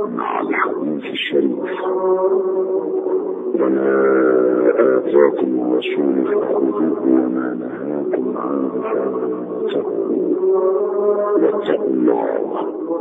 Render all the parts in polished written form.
مع الحديث الشريف. وما آتاكم الرسول فخذوه وما نهاكم عنه فانتهوا واتقوا الله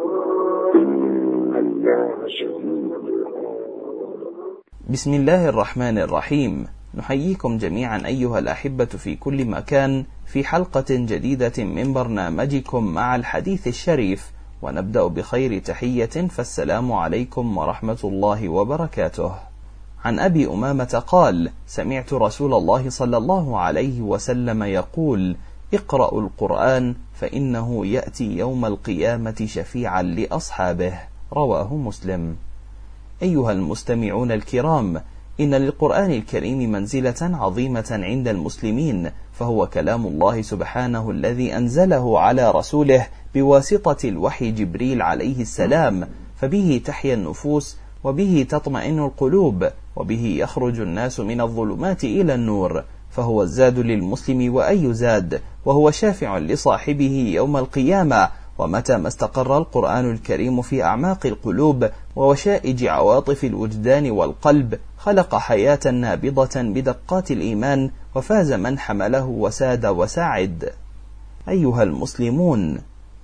إن الله شديد العقاب. بسم الله الرحمن الرحيم. نحييكم جميعا أيها الأحبة في كل مكان في حلقة جديدة من برنامجكم مع الحديث الشريف، ونبدأ بخير تحية، فالسلام عليكم ورحمة الله وبركاته. عن أبي أمامة قال: سمعت رسول الله صلى الله عليه وسلم يقول: اقرأوا القرآن فإنه يأتي يوم القيامة شفيعا لأصحابه. رواه مسلم. أيها المستمعون الكرام، إن للقرآن الكريم منزلة عظيمة عند المسلمين، فهو كلام الله سبحانه الذي أنزله على رسوله بواسطة الوحي جبريل عليه السلام، فبه تحيا النفوس، وبه تطمئن القلوب، وبه يخرج الناس من الظلمات إلى النور، فهو الزاد للمسلم وأي زاد، وهو شافع لصاحبه يوم القيامة. ومتى ما استقر القرآن الكريم في أعماق القلوب ووشائج عواطف الوجدان والقلب، خلق حياة نابضة بدقات الإيمان، وفاز من حمله وساد وساعد. أيها المسلمون،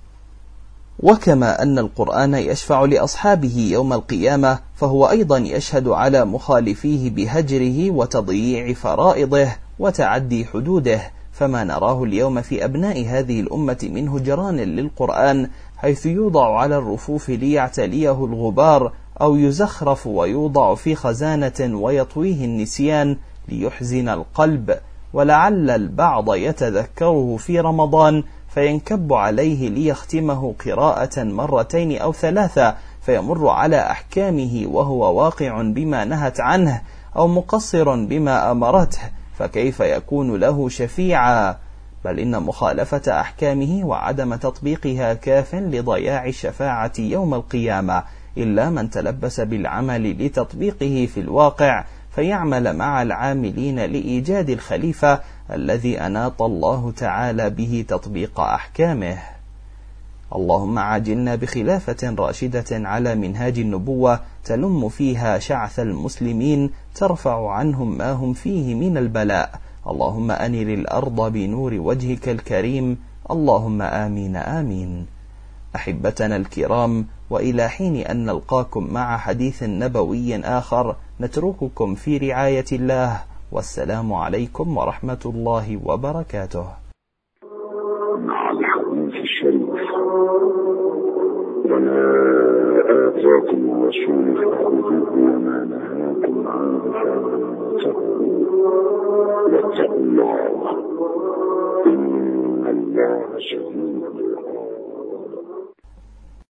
وكما أن القرآن يشفع لأصحابه يوم القيامة، فهو أيضا يشهد على مخالفيه بهجره وتضييع فرائضه وتعدي حدوده، فما نراه اليوم في أبناء هذه الأمة من هجران للقرآن، حيث يوضع على الرفوف ليعتليه الغبار، أو يزخرف ويوضع في خزانة ويطويه النسيان ليحزن القلب، ولعل البعض يتذكره في رمضان فينكب عليه ليختمه قراءة مرتين أو ثلاثة، فيمر على أحكامه وهو واقع بما نهت عنه أو مقصر بما أمرته، فكيف يكون له شفيعا؟ بل إن مخالفة أحكامه وعدم تطبيقها كاف لضياع الشفاعة يوم القيامة، إلا من تلبس بالعمل لتطبيقه في الواقع، فيعمل مع العاملين لإيجاد الخليفة الذي أناط الله تعالى به تطبيق أحكامه. اللهم عاجلنا بخلافة راشدة على منهاج النبوة، تلم فيها شعث المسلمين، ترفع عنهم ما هم فيه من البلاء. اللهم أنر الأرض بنور وجهك الكريم. اللهم آمين آمين. أحبتنا الكرام، وإلى حين أن نلقاكم مع حديث نبوي آخر، نترككم في رعاية الله، والسلام عليكم ورحمة الله وبركاته. مع الحديث الشريف. وما آتاكم الرسول فخذوه وما نهاكم عنه فانتهوا واتقوا الله إن الله شديد